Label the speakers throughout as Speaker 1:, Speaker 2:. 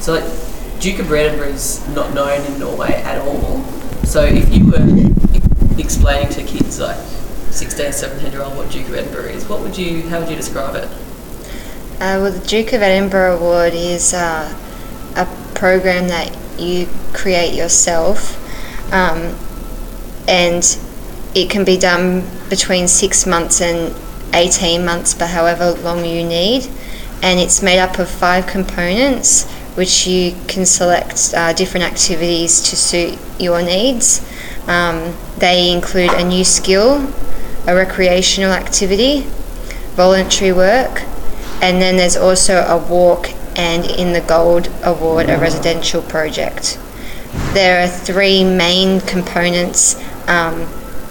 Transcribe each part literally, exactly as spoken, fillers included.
Speaker 1: So like, Duke of Edinburgh is not known in Norway at all. So if you were e- explaining to kids like sixteen, seventeen year old what Duke of Edinburgh is, what would you, how would you describe it?
Speaker 2: Uh, well, the Duke of Edinburgh Award is uh, a program that you create yourself, um, and it can be done between six months and eighteen months, but however long you need. And it's made up of five components, which you can select uh, different activities to suit your needs. Um, they include a new skill, a recreational activity, voluntary work, and then there's also a walk, and in the Gold Award, a residential project. There are three main components, um,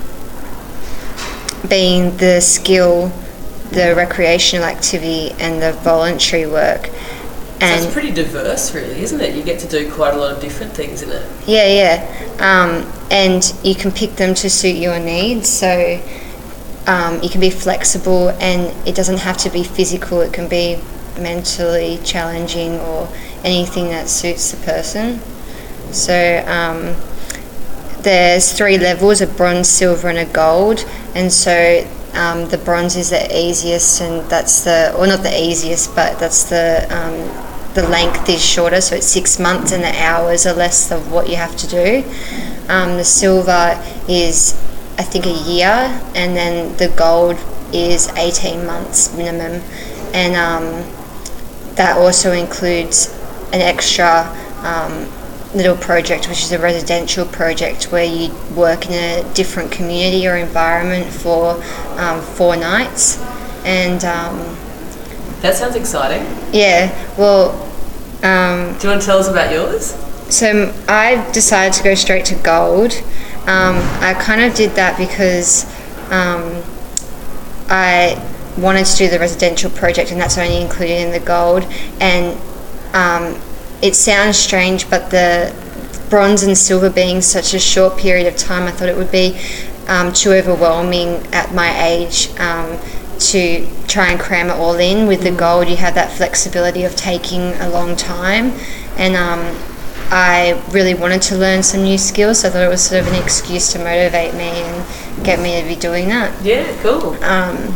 Speaker 2: being the skill, the recreational activity, and the voluntary work. And
Speaker 1: so it's pretty diverse, really, isn't it? You get to do quite a lot of different things in it.
Speaker 2: Yeah, yeah. Um, and you can pick them to suit your needs. So um, you can be flexible, and it doesn't have to be physical. It can be mentally challenging or anything that suits the person. So um, there's three levels: a bronze, silver, and a gold. And so um, the bronze is the easiest, and that's the, or not the easiest, but that's the um, the length is shorter, so it's six months and the hours are less of what you have to do. Um, the silver is, I think, a year, and then the gold is eighteen months minimum. And um, that also includes an extra um, little project, which is a residential project where you work in a different community or environment for um, four nights. And um,
Speaker 1: that sounds exciting.
Speaker 2: Yeah, well... Um,
Speaker 1: Do you want to tell us about yours?
Speaker 2: So I decided to go straight to gold. Um, I kind of did that because um, I wanted to do the residential project, and that's only included in the gold. And um, it sounds strange, but the bronze and silver being such a short period of time, I thought it would be um, too overwhelming at my age um, to try and cram it all in. With the gold, you have that flexibility of taking a long time, and um, I really wanted to learn some new skills, so I thought it was sort of an excuse to motivate me and get me to be doing that.
Speaker 1: Yeah, cool.
Speaker 2: Um,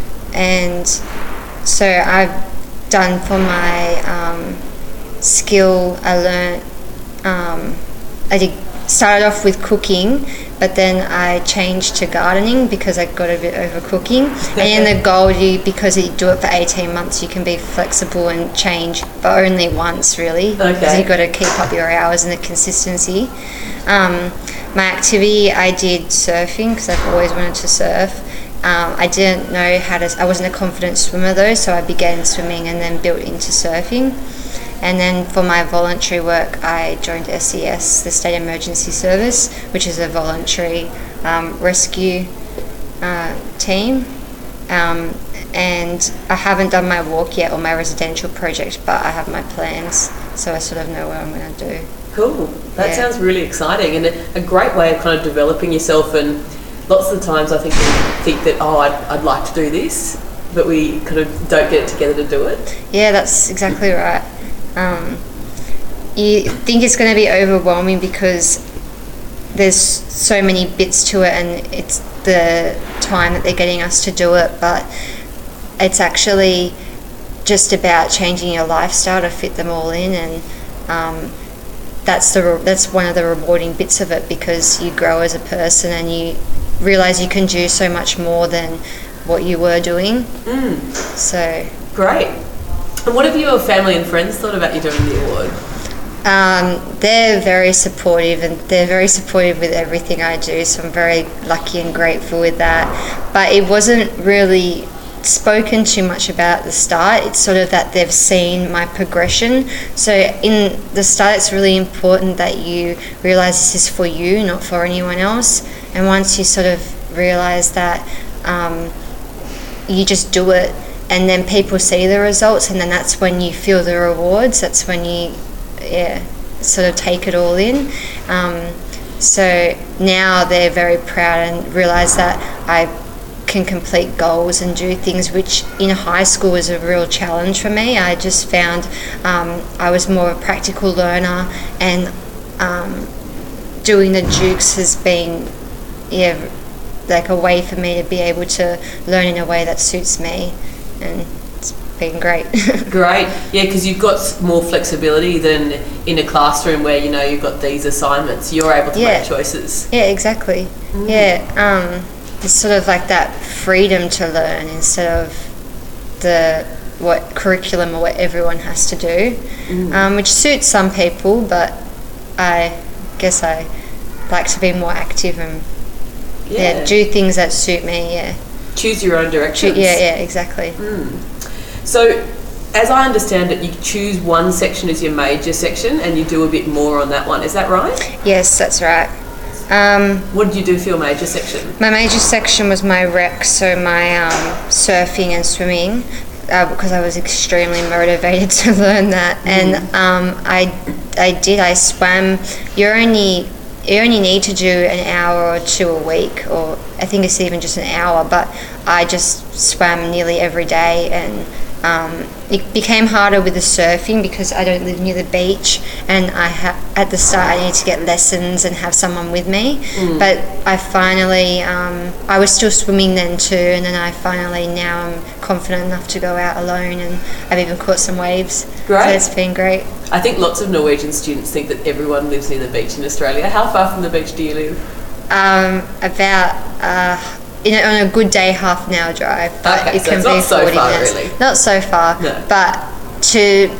Speaker 2: and so I've done for my um, skill, I learnt, um, I did started off with cooking, but then I changed to gardening because I got a bit over cooking. And in the gold, you, because you do it for eighteen months, you can be flexible and change, but only once really,
Speaker 1: okay.
Speaker 2: Because you've got to keep up your hours and the consistency. Um, my activity, I did surfing because I've always wanted to surf. Um, I didn't know how to, I wasn't a confident swimmer though, so I began swimming and then built into surfing. And then for my voluntary work, I joined S E S, the State Emergency Service, which is a voluntary um, rescue uh, team. Um, and I haven't done my walk yet or my residential project, but I have my plans, so I sort of know what I'm going to do.
Speaker 1: Cool. That
Speaker 2: Yeah.
Speaker 1: sounds really exciting, and a, a great way of kind of developing yourself. And lots of the times I think we think that, oh, I'd, I'd like to do this, but we kind of don't get it together to do it.
Speaker 2: Yeah, that's exactly right. Um, you think it's going to be overwhelming because there's so many bits to it, and it's the time that they're getting us to do it, but it's actually just about changing your lifestyle to fit them all in. And um, that's the that's one of the rewarding bits of it, because you grow as a person and you realise you can do so much more than what you were doing.
Speaker 1: Mm.
Speaker 2: So
Speaker 1: great. And what have your family and friends thought about you doing the award?
Speaker 2: Um, they're very supportive, and they're very supportive with everything I do, so I'm very lucky and grateful with that. But it wasn't really spoken too much about at the start. It's sort of that they've seen my progression. So in the start, it's really important that you realise this is for you, not for anyone else. And once you sort of realise that, um, you just do it, and then people see the results, and then that's when you feel the rewards. That's when you, yeah, sort of take it all in. Um, so now they're very proud and realise that I can complete goals and do things, which in high school was a real challenge for me. I just found um, I was more of a practical learner, and um, doing the Dukes has been, yeah, like a way for me to be able to learn in a way that suits me, and it's been great.
Speaker 1: Great, yeah, because you've got more flexibility than in a classroom where, you know, you've got these assignments. You're able to
Speaker 2: Yeah.
Speaker 1: make choices.
Speaker 2: Yeah, exactly.
Speaker 1: Mm.
Speaker 2: Yeah, um, it's sort of like that freedom to learn instead of the what curriculum or what everyone has to do,
Speaker 1: Mm.
Speaker 2: um, which suits some people, but I guess I like to be more active and yeah.
Speaker 1: Yeah.
Speaker 2: do things that suit me. Yeah,
Speaker 1: Choose your own
Speaker 2: Cho-
Speaker 1: directions.
Speaker 2: yeah, yeah, exactly.
Speaker 1: Mm. So, as I understand it, you choose one section as your major section and you do a bit more on that one. Is that right?
Speaker 2: Yes, that's right. Um,
Speaker 1: What did you do for your major section?
Speaker 2: My major section was my rec, so my um, surfing and swimming, uh, because I was extremely motivated to learn that.
Speaker 1: Mm.
Speaker 2: And um, I, I did. I swam. You're only you only need to do an hour or two a week, or I think it's even just an hour. But I just swam nearly every day, and um, it became harder with the surfing because I don't live near the beach, and I ha- at the start I needed to get lessons and have someone with me.
Speaker 1: Mm.
Speaker 2: But I finally, um, I was still swimming then too, and then I finally now I'm confident enough to go out alone, and I've even caught some waves.
Speaker 1: Great.
Speaker 2: So it's been great.
Speaker 1: I think lots of Norwegian students think that everyone lives near the beach in Australia. How far from the beach do you live?
Speaker 2: Um, about uh, in a, on a good day, half an hour drive, but
Speaker 1: Okay,
Speaker 2: it
Speaker 1: so
Speaker 2: can
Speaker 1: it's
Speaker 2: be
Speaker 1: not so
Speaker 2: forty
Speaker 1: far,
Speaker 2: minutes.
Speaker 1: really.
Speaker 2: Not so far,
Speaker 1: No.
Speaker 2: but to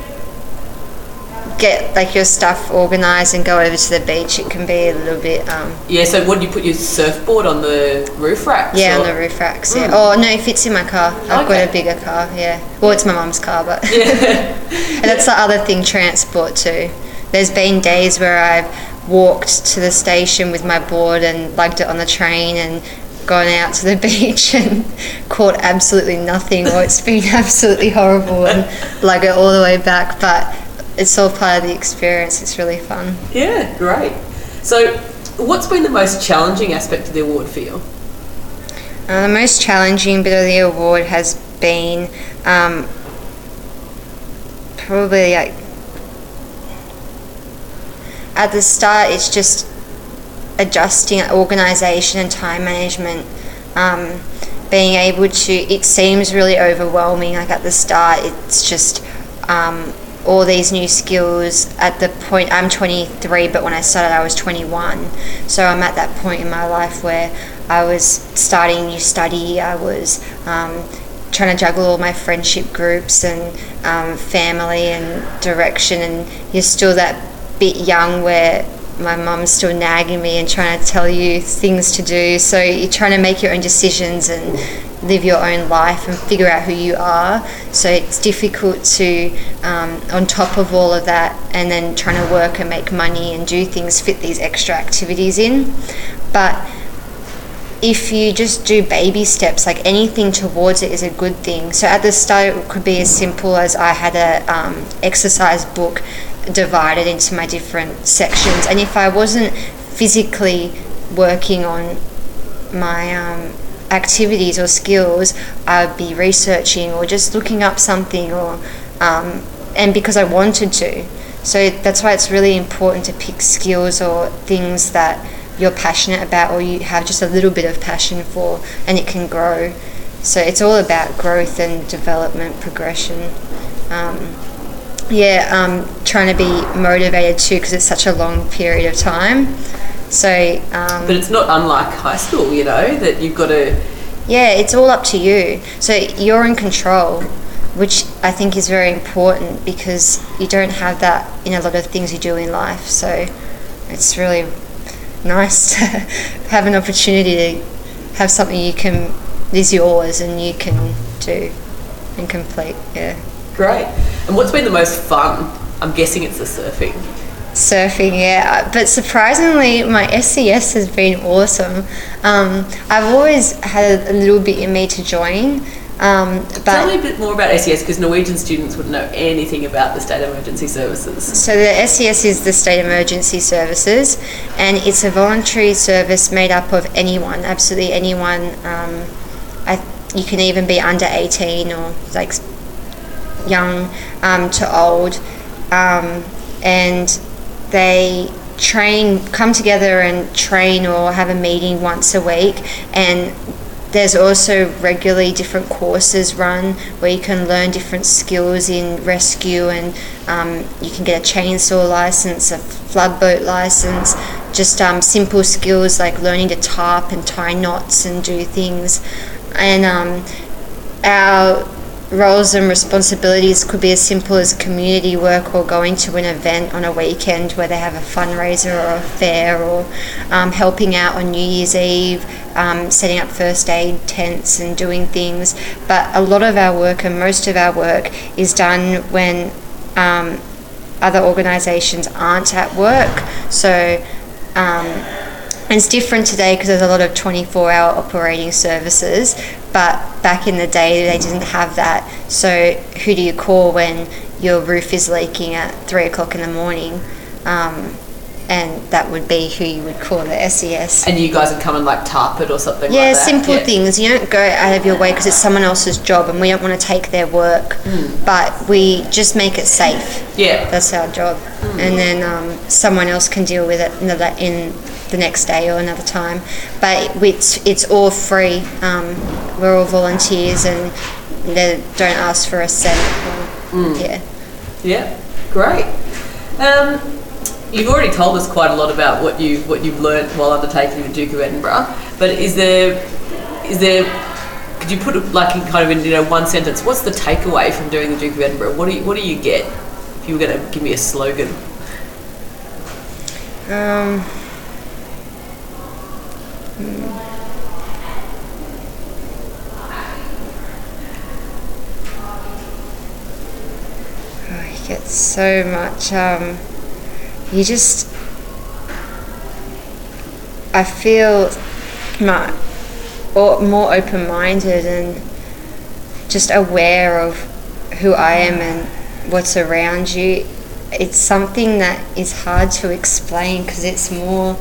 Speaker 2: get like your stuff organised and go over to the beach, it can be a little bit. Um,
Speaker 1: Yeah, so what, do you put your surfboard on the roof racks?
Speaker 2: yeah,
Speaker 1: or-
Speaker 2: on the roof racks. Yeah.
Speaker 1: Mm.
Speaker 2: Oh no, it fits in my car. I've
Speaker 1: Okay.
Speaker 2: got a bigger car. Yeah. Well, it's my mum's car, but
Speaker 1: Yeah.
Speaker 2: and that's the other thing, transport too. There's been days where I've walked to the station with my board and lugged it on the train and gone out to the beach and caught absolutely nothing, or it's been absolutely horrible, and lug it all the way back. But it's all part of the experience. It's really fun.
Speaker 1: Yeah, great. So, what's been the most challenging aspect of the award for you?
Speaker 2: Uh, the most challenging bit of the award has been um, probably like at the start, it's just adjusting organisation and time management. Um, being able to, it seems really overwhelming. Like at the start, it's just um, all these new skills. At the point, I'm twenty-three, but when I started, I was twenty-one. So I'm at that point in my life where I was starting new study. I was um, trying to juggle all my friendship groups and um, family and direction, and you're still that bit young where my mum's still nagging me and trying to tell you things to do, so you're trying to make your own decisions and live your own life and figure out who you are. So it's difficult to um, on top of all of that, and then trying to work and make money and do things, fit these extra activities in. But if you just do baby steps, like anything towards it is a good thing. So at the start it could be as simple as I had a um, exercise book divided into my different sections, and if I wasn't physically working on my um, activities or skills, I would be researching or just looking up something, or um, and because I wanted to. So that's why it's really important to pick skills or things that you're passionate about, or you have just a little bit of passion for, and it can grow. So it's all about growth and development, progression. Um, yeah, um, trying to be motivated too, because it's such a long period of time. So, um,
Speaker 1: But it's not unlike high school, you know, that you've got to...
Speaker 2: yeah, it's all up to you. So you're in control, which I think is very important, because you don't have that in a lot of things you do in life. So it's really nice to have an opportunity to have something you can is yours and you can do and complete. Yeah.
Speaker 1: Great. And what's been the most fun? I'm guessing it's the surfing.
Speaker 2: Surfing, yeah, but surprisingly my S C S has been awesome. um, I've always had a little bit in me to join, um, but
Speaker 1: Tell me a bit more about S E S, because Norwegian students wouldn't know anything about the State Emergency Services.
Speaker 2: so the S C S is the State Emergency Services, and it's a voluntary service made up of anyone, absolutely anyone, um, you can even be under eighteen or like young um, to old, um, and they train, come together and train or have a meeting once a week. And there's also regularly different courses run where you can learn different skills in rescue, and um, you can get a chainsaw license, a flood boat license, just um, simple skills like learning to tarp and tie knots and do things. And um, our roles and responsibilities could be as simple as community work or going to an event on a weekend where they have a fundraiser or a fair, or um, helping out on New Year's Eve, um, setting up first aid tents and doing things. But a lot of our work, and most of our work, is done when um, other organisations aren't at work. So um, and it's different today because there's a lot of twenty-four hour operating services, but back in the day they didn't have that. So who do you call when your roof is leaking at three o'clock in the morning? Um, and that would be who you would call the S E S.
Speaker 1: And you guys would come and like tarp it or something
Speaker 2: yeah,
Speaker 1: like that?
Speaker 2: Simple
Speaker 1: yeah,
Speaker 2: simple things. You don't go out of your way because it's someone else's job and we don't want to take their work, mm. but we just make it safe.
Speaker 1: Yeah.
Speaker 2: That's our job. Mm. And then um, someone else can deal with it in the, in the next day or another time. But it's, it's all free. Um, we're all volunteers and they don't ask for a cent. Or, mm. Yeah.
Speaker 1: Yeah, great. Um, You've already told us quite a lot about what you what you've learnt while undertaking the Duke of Edinburgh. But is there is there could you put it like in kind of in you know one sentence? What's the takeaway from doing the Duke of Edinburgh? What do you, what do you get? If you were going to give me a slogan.
Speaker 2: Um. Hmm. Oh, you get so much. Um, You just, I feel my, or more open-minded and just aware of who I am and what's around you. It's something that is hard to explain because it's more,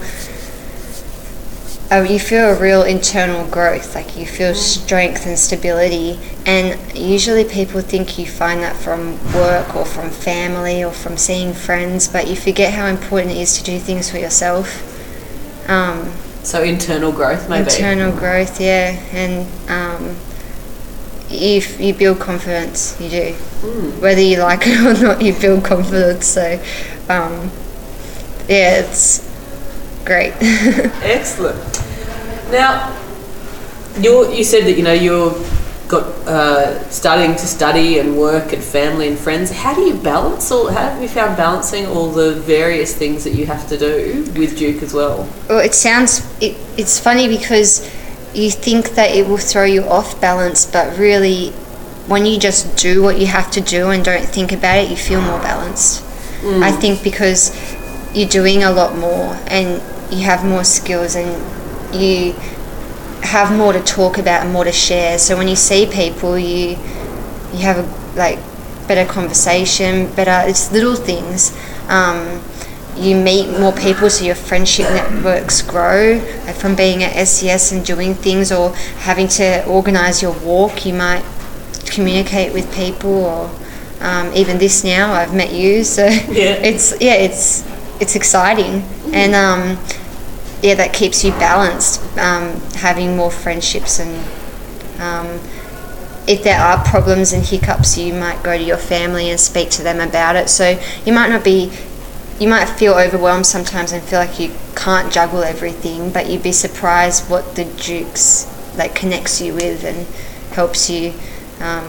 Speaker 2: uh, you feel a real internal growth, like you feel strength and stability, and usually people think you find that from work or from family or from seeing friends, but you forget how important it is to do things for yourself. Um,
Speaker 1: so internal growth, maybe?
Speaker 2: Internal growth, yeah, and um, you, you build confidence, you do. Mm. Whether you like it or not, you build confidence, so um, yeah, it's great.
Speaker 1: Excellent. Now, you you said that you know you're got uh, starting to study and work and family and friends. How do you balance all? How have you found balancing all the various things that you have to do with Duke as well?
Speaker 2: Well, it sounds it, it's funny because you think that it will throw you off balance, but really, when you just do what you have to do and don't think about it, you feel more balanced. Mm. I think because you're doing a lot more and you have more skills and you have more to talk about and more to share. So when you see people, you you have a like better conversation, better. It's little things. Um, you meet more people, so your friendship networks grow. Like from being at S E S and doing things, or having to organise your walk, you might communicate with people. Or um, even this now, I've met you. So
Speaker 1: yeah.
Speaker 2: it's yeah, it's it's exciting. Mm. And um, yeah, that keeps you balanced, um, having more friendships. And um, if there are problems and hiccups, you might go to your family and speak to them about it. So you might not be, you might feel overwhelmed sometimes and feel like you can't juggle everything, but you'd be surprised what the Dukes like connects you with and helps you um,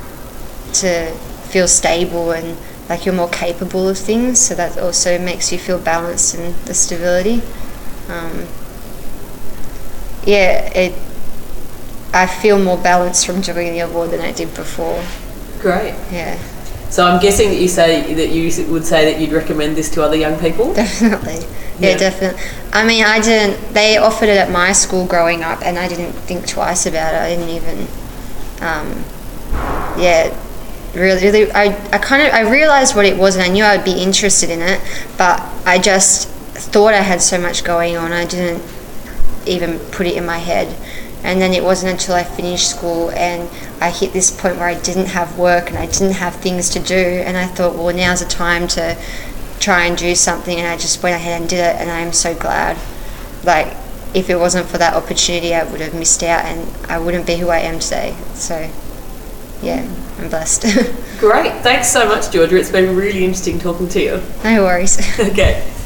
Speaker 2: to feel stable and like you're more capable of things. So that also makes you feel balanced and the stability. Um, yeah, it. I feel more balanced from doing the award than I did before.
Speaker 1: Great.
Speaker 2: Yeah.
Speaker 1: So I'm guessing that you say that you would say that you'd recommend this to other young people.
Speaker 2: Definitely. Yeah, yeah, definitely. I mean, I didn't. They offered it at my school growing up, and I didn't think twice about it. I didn't even. Um, yeah. Really, really. I, I kind of. I realized what it was, and I knew I would be interested in it, but I just thought I had so much going on. I didn't even put it in my head. And then it wasn't until I finished school and I hit this point where I didn't have work and I didn't have things to do, and I thought, well, now's the time to try and do something, and I just went ahead and did it, and I'm so glad. Like, if it wasn't for that opportunity, I would have missed out and I wouldn't be who I am today. So yeah, I'm blessed.
Speaker 1: Great. Thanks so much, Georgia. It's been really interesting talking to you.
Speaker 2: No worries.
Speaker 1: Okay.